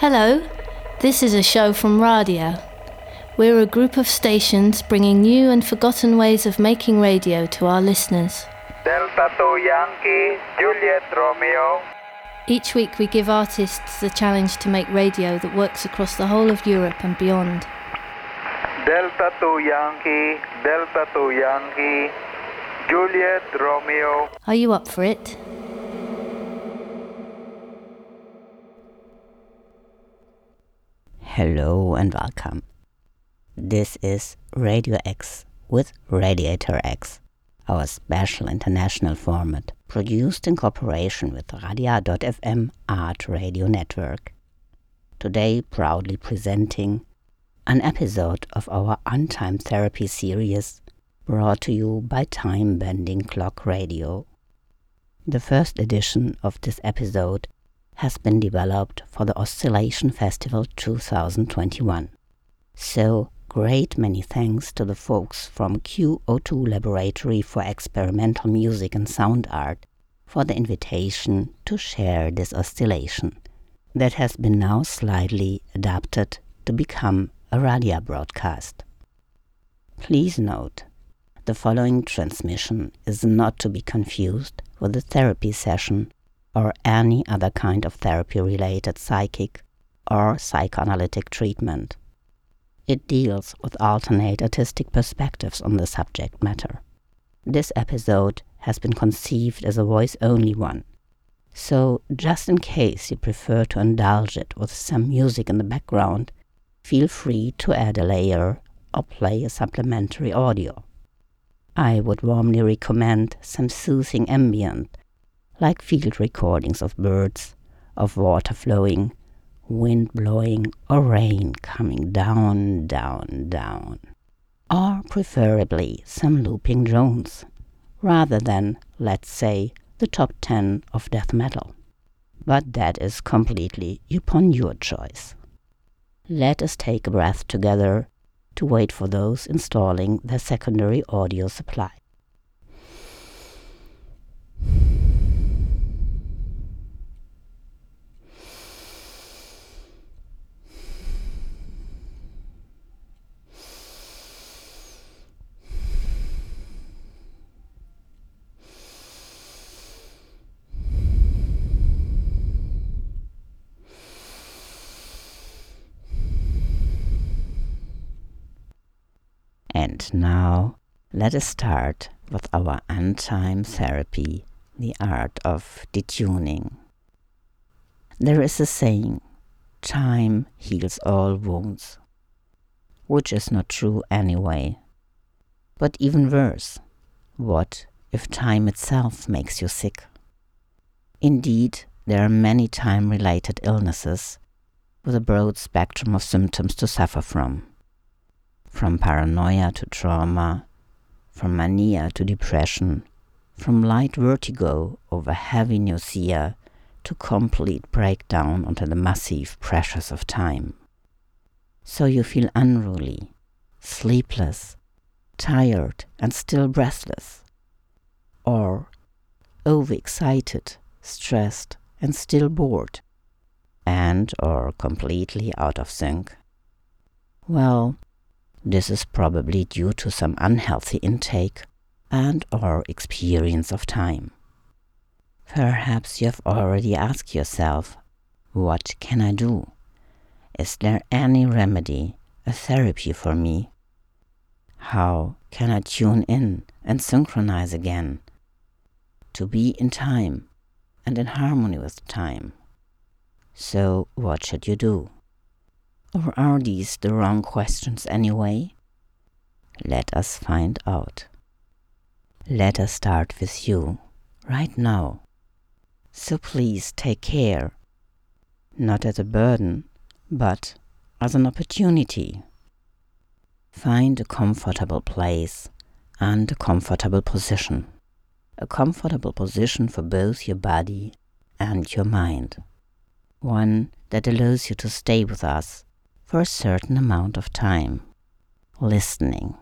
Hello, this is a show from Radia. We're a group of stations bringing new and forgotten ways of making radio to our listeners. Delta 2 Yankee, Juliet Romeo. Each week we give artists the challenge to make radio that works across the whole of Europe and beyond. Delta 2 Yankee, Juliet Romeo. Are you up for it? Hello and welcome. This is Radio X with Radiator X, our special international format, produced in cooperation with Radia.fm Art Radio Network. Today proudly presenting an episode of our Untimed Therapy series brought to you by Time Bending Clock Radio. The first edition of this episode has been developed for the Oscillation Festival 2021. So, great many thanks to the folks from QO2 Laboratory for Experimental Music and Sound Art for the invitation to share this oscillation that has been now slightly adapted to become a Radia broadcast. Please note, the following transmission is not to be confused with a therapy session or any other kind of therapy-related psychic or psychoanalytic treatment. It deals with alternate artistic perspectives on the subject matter. This episode has been conceived as a voice-only one, so just in case you prefer to indulge it with some music in the background, feel free to add a layer or play a supplementary audio. I would warmly recommend some soothing ambient, like field recordings of birds, of water flowing, wind blowing, or rain coming down, down, down. Or preferably some looping drones, rather than, let's say, the top 10 of death metal. But that is completely upon your choice. Let us take a breath together to wait for those installing their secondary audio supply. And now, let us start with our Untimed Therapy, the art of detuning. There is a saying, time heals all wounds, which is not true anyway. But even worse, what if time itself makes you sick? Indeed, there are many time-related illnesses with a broad spectrum of symptoms to suffer from paranoia to trauma, from mania to depression, from light vertigo over heavy nausea to complete breakdown under the massive pressures of time. So you feel unruly, sleepless, tired and still breathless, or overexcited, stressed and still bored, and or completely out of sync. Well, this is probably due to some unhealthy intake and or experience of time. Perhaps you have already asked yourself, what can I do? Is there any remedy, a therapy for me? How can I tune in and synchronize again? To be in time and in harmony with time. So what should you do? Or are these the wrong questions anyway? Let us find out. Let us start with you, right now. So please take care, not as a burden, but as an opportunity. Find a comfortable place and a comfortable position. A comfortable position for both your body and your mind. One that allows you to stay with us for a certain amount of time, listening.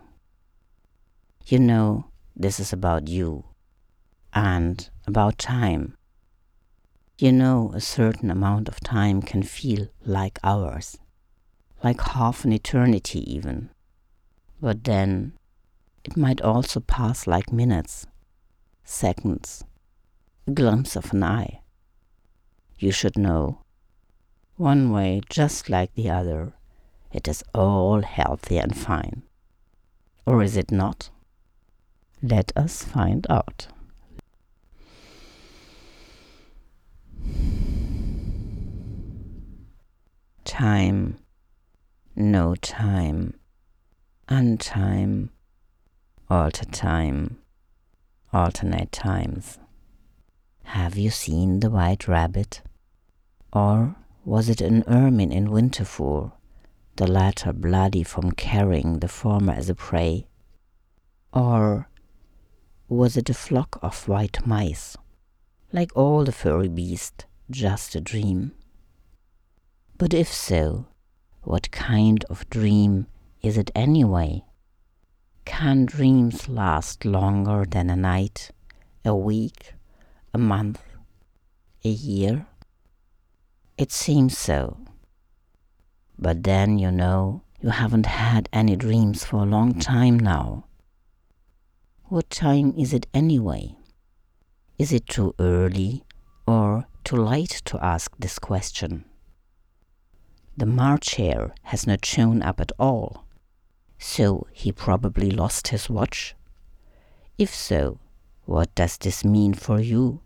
You know, this is about you and about time. You know, a certain amount of time can feel like hours, like half an eternity even. But then it might also pass like minutes, seconds, a glimpse of an eye. You should know, one way just like the other, it is all healthy and fine. Or is it not? Let us find out. Time, no time, untime, alter time, alternate times. Have you seen the White Rabbit? Or was it an ermine in Winterthur, the latter bloody from carrying the former as a prey? Or was it a flock of white mice, like all the furry beasts, just a dream? But if so, what kind of dream is it anyway? Can dreams last longer than a night, a week, a month, a year? It seems so. But then, you know, you haven't had any dreams for a long time now. What time is it anyway? Is it too early or too late to ask this question? The March Hare has not shown up at all, so he probably lost his watch. If so, what does this mean for you?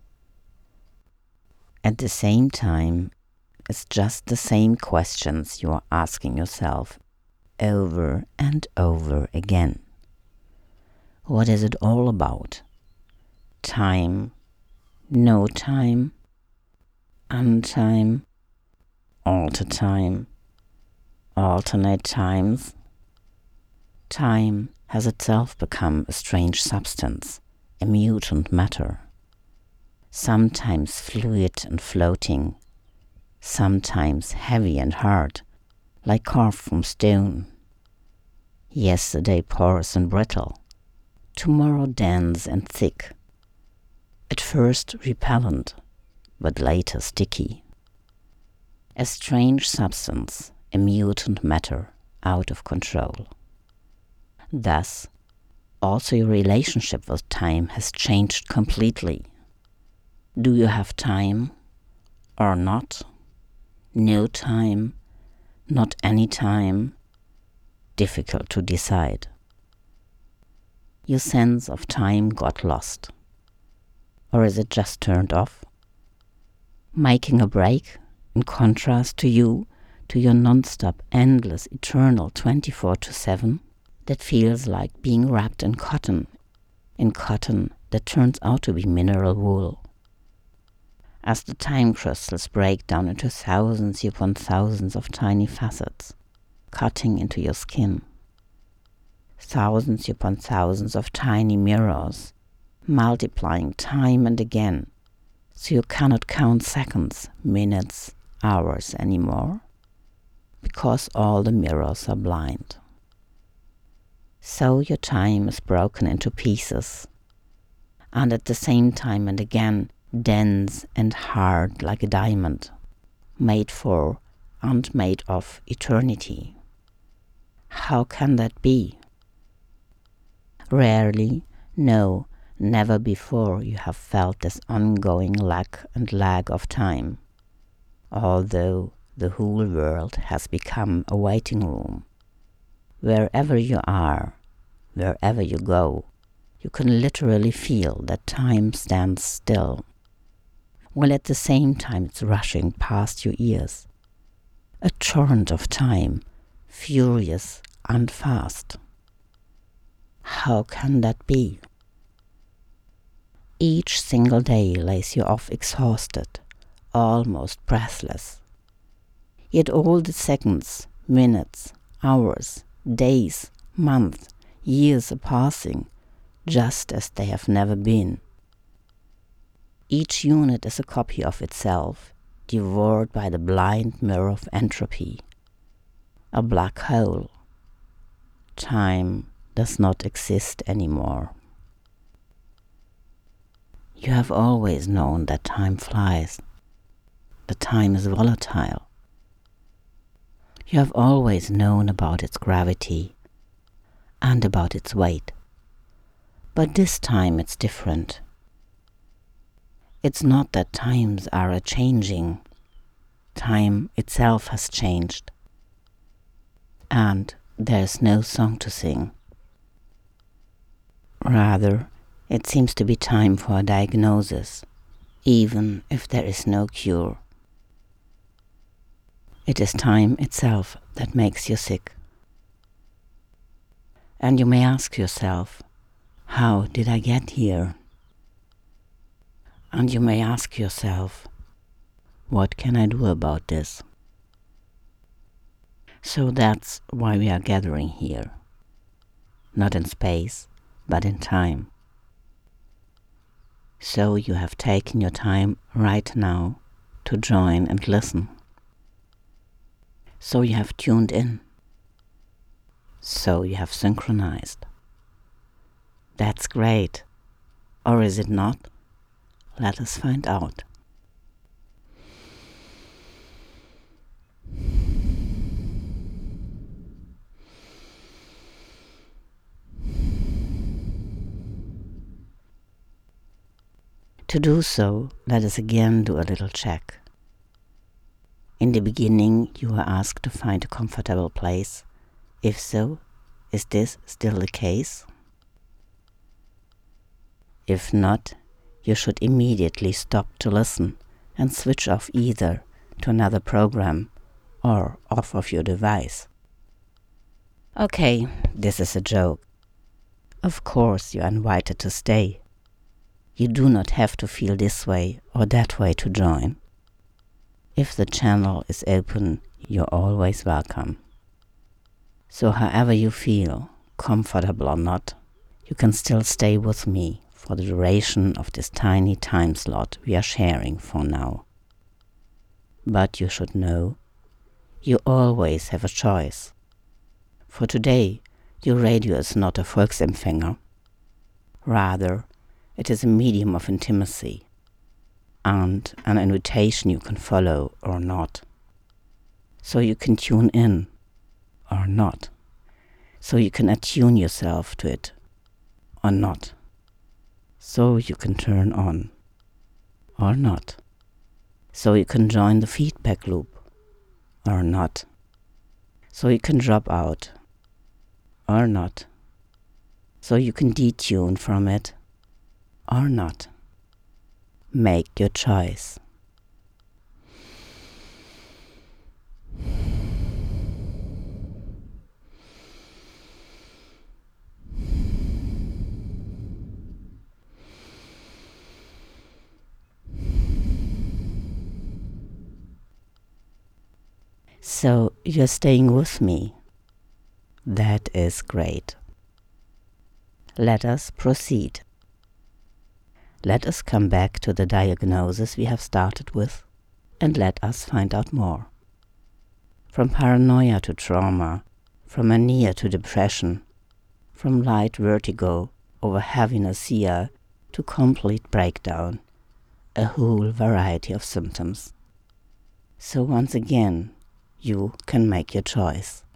At the same time, it's just the same questions you are asking yourself over and over again. What is it all about? Time, no time, untime, alter time, alternate times. Time has itself become a strange substance, a mutant matter. Sometimes fluid and floating, sometimes heavy and hard, like carved from stone. Yesterday porous and brittle, tomorrow dense and thick. At first repellent, but later sticky. A strange substance, a mutant matter, out of control. Thus, also your relationship with time has changed completely. Do you have time or not? No time, not any time, difficult to decide. Your sense of time got lost. Or is it just turned off? Making a break, in contrast to your non-stop, endless, eternal 24/7, that feels like being wrapped in cotton that turns out to be mineral wool. As the time crystals break down into thousands upon thousands of tiny facets, cutting into your skin. Thousands upon thousands of tiny mirrors, multiplying time and again, so you cannot count seconds, minutes, hours anymore, because all the mirrors are blind. So your time is broken into pieces, and at the same time and again, dense and hard like a diamond, made for and made of eternity. How can that be? Rarely, no, never before you have felt this ongoing lack and lag of time, although the whole world has become a waiting room. Wherever you are, wherever you go, you can literally feel that time stands still, while at the same time it's rushing past your ears. A torrent of time, furious and fast. How can that be? Each single day lays you off exhausted, almost breathless. Yet all the seconds, minutes, hours, days, months, years are passing, just as they have never been. Each unit is a copy of itself, devoured by the blind mirror of entropy. A black hole. Time does not exist anymore. You have always known that time flies, that time is volatile. You have always known about its gravity and about its weight. But this time it's different. It's not that times are a-changing. Time itself has changed. And there's no song to sing. Rather, it seems to be time for a diagnosis, even if there is no cure. It is time itself that makes you sick. And you may ask yourself, how did I get here? And you may ask yourself, what can I do about this? So that's why we are gathering here. Not in space, but in time. So you have taken your time right now to join and listen. So you have tuned in. So you have synchronized. That's great. Or is it not? Let us find out. To do so, let us again do a little check. In the beginning, you were asked to find a comfortable place. If so, is this still the case? If not, you should immediately stop to listen and switch off either to another program or off of your device. Okay, this is a joke. Of course, you are invited to stay. You do not have to feel this way or that way to join. If the channel is open, you're always welcome. So however you feel, comfortable or not, you can still stay with me for the duration of this tiny time slot we are sharing for now. But you should know, you always have a choice. For today, your radio is not a Volksempfänger. Rather, it is a medium of intimacy and an invitation you can follow or not. So you can tune in or not. So you can attune yourself to it or not. So you can turn on or not. So you can join the feedback loop or not. So you can drop out or not. So you can detune from it or not. Make your choice. So you're staying with me. That is great. Let us proceed. Let us come back to the diagnosis we have started with, and let us find out more. From paranoia to trauma, from mania to depression, from light vertigo over heaviness to complete breakdown, a whole variety of symptoms. So once again, you can make your choice.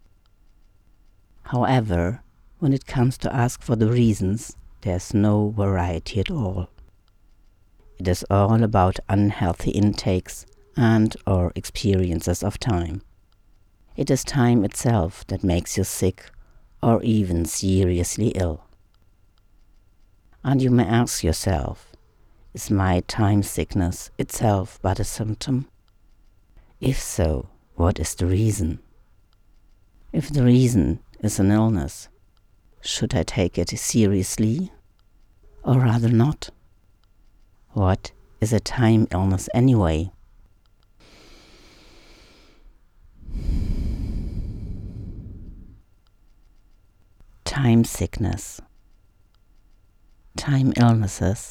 However, when it comes to ask for the reasons, there's no variety at all. It is all about unhealthy intakes and or experiences of time. It is time itself that makes you sick or even seriously ill. And you may ask yourself, is my time sickness itself but a symptom? If so, what is the reason? If the reason is an illness, should I take it seriously, or rather not? What is a time illness anyway? Time sickness, time illnesses,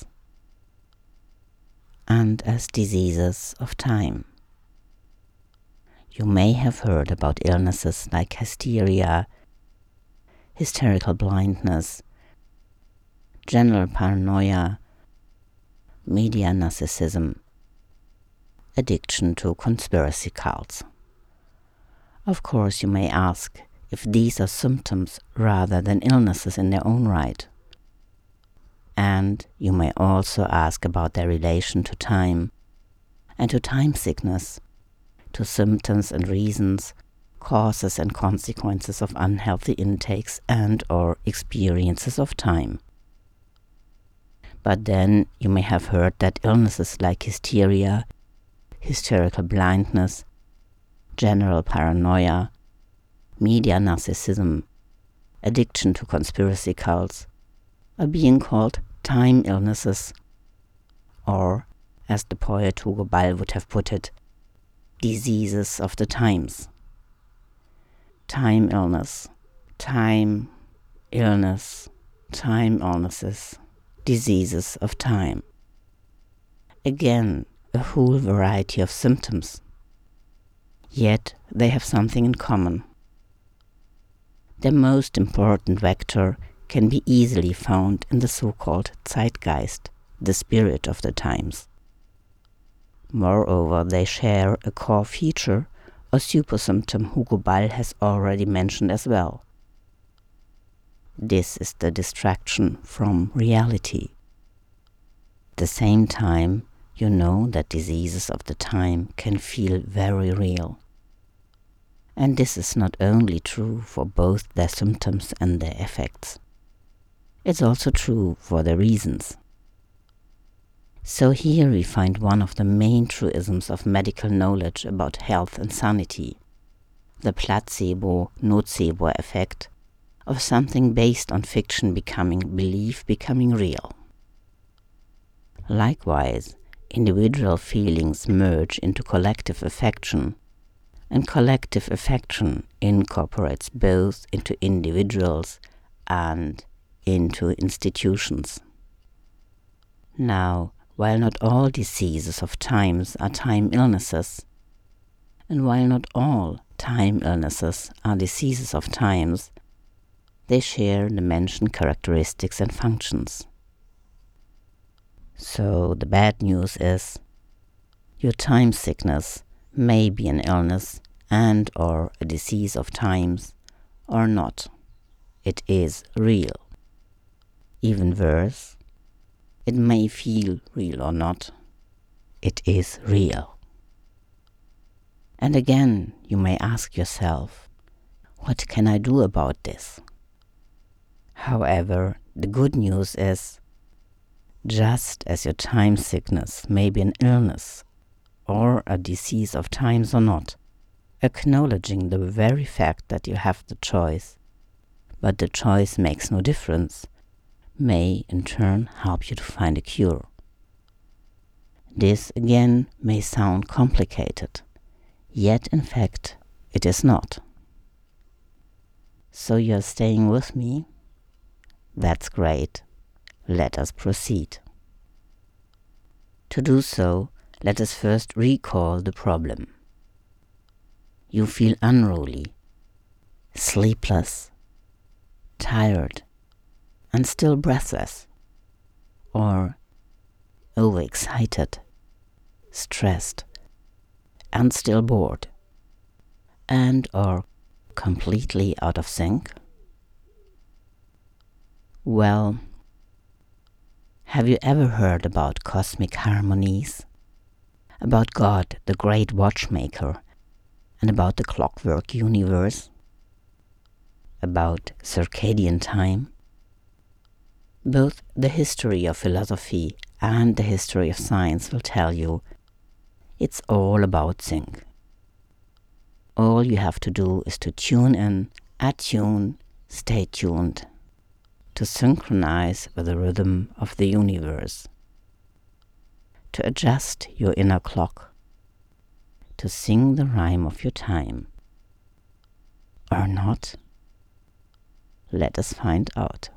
and as diseases of time. You may have heard about illnesses like hysteria, hysterical blindness, general paranoia, media narcissism, addiction to conspiracy cults. Of course, you may ask if these are symptoms rather than illnesses in their own right. And you may also ask about their relation to time and to time sickness, to symptoms and reasons, causes and consequences of unhealthy intakes and or experiences of time. But then you may have heard that illnesses like hysteria, hysterical blindness, general paranoia, media narcissism, addiction to conspiracy cults are being called time illnesses, or, as the poet Hugo Ball would have put it, diseases of the times. Time illness, time illness, time illnesses, diseases of time. Again, a whole variety of symptoms. Yet they have something in common. Their most important vector can be easily found in the so-called Zeitgeist, the spirit of the times. Moreover, they share a core feature or supersymptom Hugo Ball has already mentioned as well. This is the distraction from reality. At the same time, you know that diseases of the time can feel very real. And this is not only true for both their symptoms and their effects. It's also true for their reasons. So here we find one of the main truisms of medical knowledge about health and sanity, the placebo-nocebo effect of something based on fiction becoming belief, becoming real. Likewise, individual feelings merge into collective affection, and collective affection incorporates both into individuals and into institutions. Now, while not all diseases of times are time illnesses, and while not all time illnesses are diseases of times, they share the mentioned characteristics and functions. So the bad news is, your time sickness may be an illness and or a disease of times, or not. It is real. Even worse, it may feel real or not. It is real. And again, you may ask yourself, what can I do about this? However, the good news is, just as your time sickness may be an illness or a disease of times or not, acknowledging the very fact that you have the choice, but the choice makes no difference, may in turn help you to find a cure. This again may sound complicated, yet in fact it is not. So you are staying with me? That's great. Let us proceed. To do so, let us first recall the problem. You feel unruly, sleepless, tired, and still breathless, or overexcited, stressed, and still bored, and or completely out of sync? Well, have you ever heard about cosmic harmonies? About God, the great watchmaker, and about the clockwork universe? About circadian time? Both the history of philosophy and the history of science will tell you it's all about sync. All you have to do is to tune in, attune, stay tuned, to synchronize with the rhythm of the universe, to adjust your inner clock, to sing the rhyme of your time. Or not? Let us find out.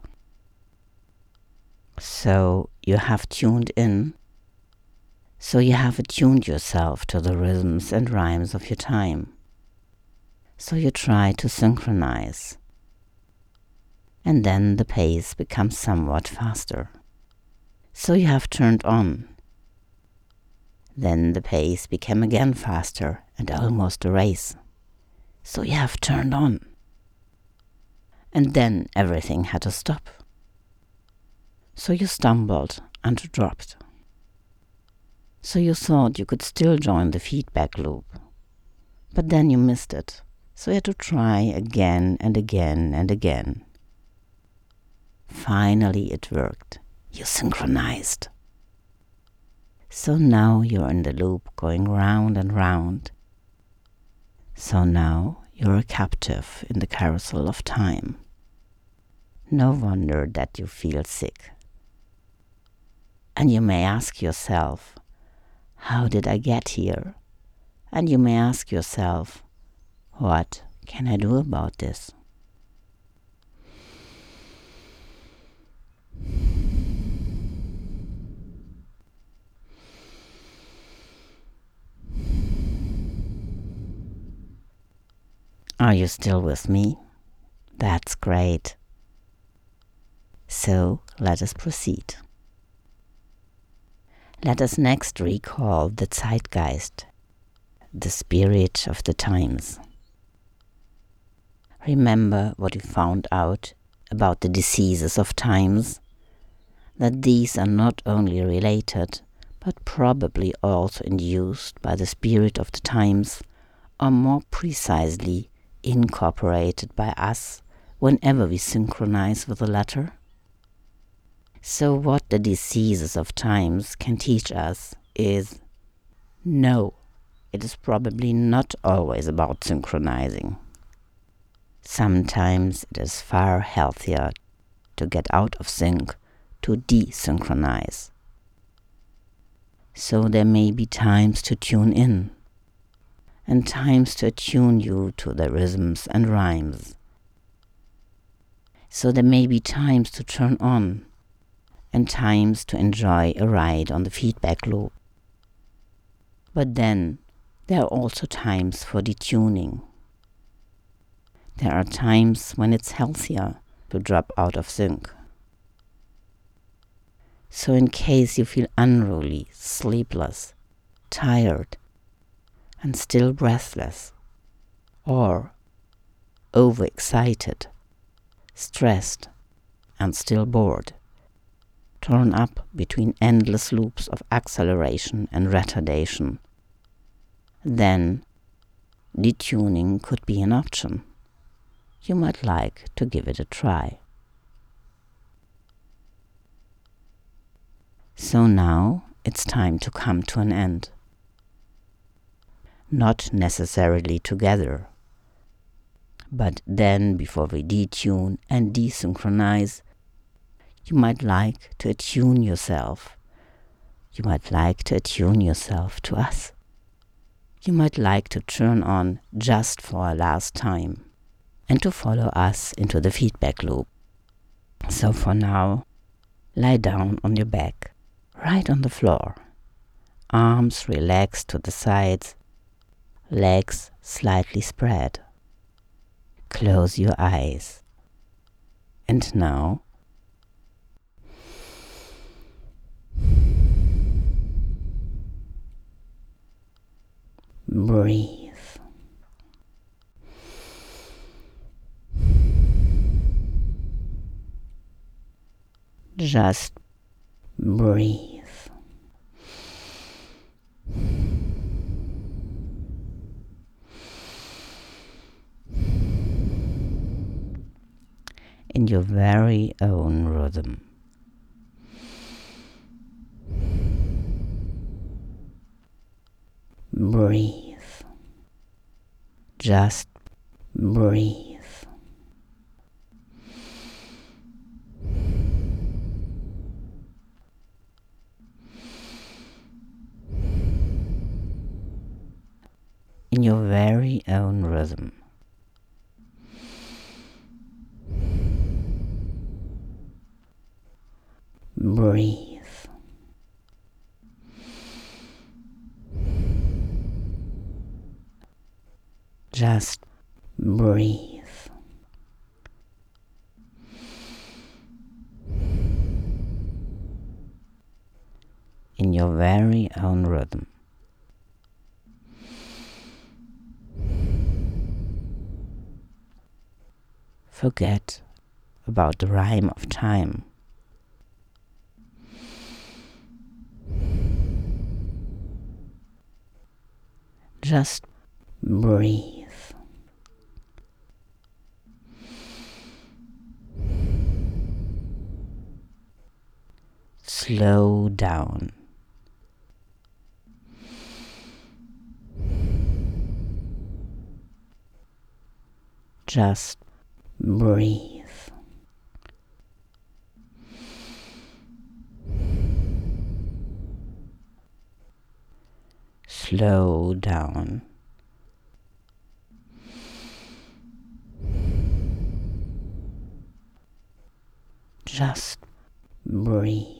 So you have tuned in, so you have attuned yourself to the rhythms and rhymes of your time. So you try to synchronize. And then the pace becomes somewhat faster. So you have turned on. Then the pace became again faster and almost a race. So you have turned on. And then everything had to stop. So you stumbled and dropped. So you thought you could still join the feedback loop. But then you missed it. So you had to try again and again and again. Finally it worked. You synchronized. So now you're in the loop going round and round. So now you're a captive in the carousel of time. No wonder that you feel sick. And you may ask yourself, how did I get here? And you may ask yourself, what can I do about this? Are you still with me? That's great. So let us proceed. Let us next recall the Zeitgeist, the spirit of the times. Remember what we found out about the diseases of times, that these are not only related, but probably also induced by the spirit of the times, or more precisely, incorporated by us whenever we synchronize with the latter. So what the diseases of times can teach us is, no, it is probably not always about synchronizing. Sometimes it is far healthier to get out of sync, to desynchronize. So there may be times to tune in, and times to attune you to the rhythms and rhymes. So there may be times to turn on, and times to enjoy a ride on the feedback loop. But then there are also times for detuning. There are times when it's healthier to drop out of sync. So in case you feel unruly, sleepless, tired, and still breathless, or overexcited, stressed, and still bored, torn up between endless loops of acceleration and retardation, then detuning could be an option. You might like to give it a try. So now it's time to come to an end. Not necessarily together, but then before we detune and desynchronize, you might like to attune yourself. You might like to attune yourself to us. You might like to turn on just for a last time and to follow us into the feedback loop. So for now, lie down on your back, right on the floor. Arms relaxed to the sides, legs slightly spread. Close your eyes. And now, breathe. Just breathe. In your very own rhythm. Breathe. Just breathe. In your very own rhythm. Breathe. Just breathe. In your very own rhythm. Forget about the rhyme of time. Just breathe. Slow down. Just breathe. Slow down. Just breathe.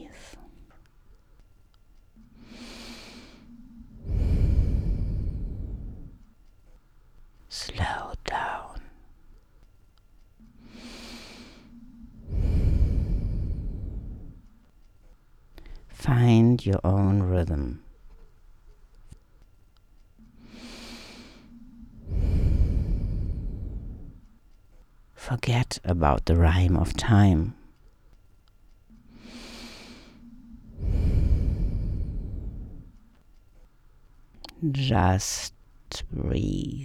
Slow down. Find your own rhythm. Forget about the rhyme of time. Just breathe.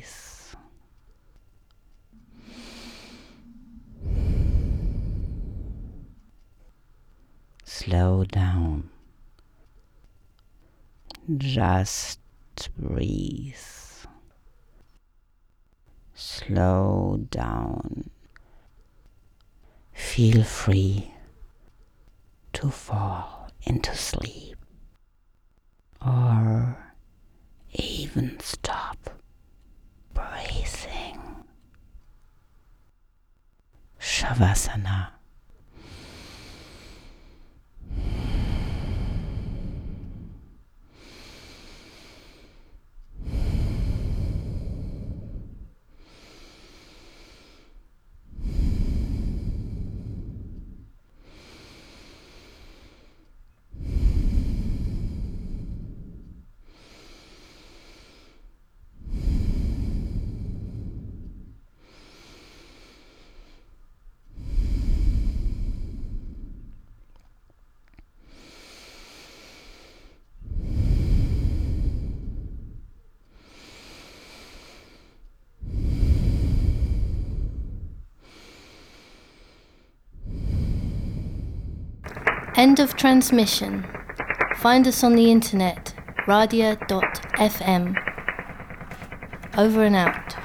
Slow down. Just breathe. Slow down. Feel free to fall into sleep or even stop breathing. Shavasana. End of transmission. Find us on the internet, radia.fm. Over and out.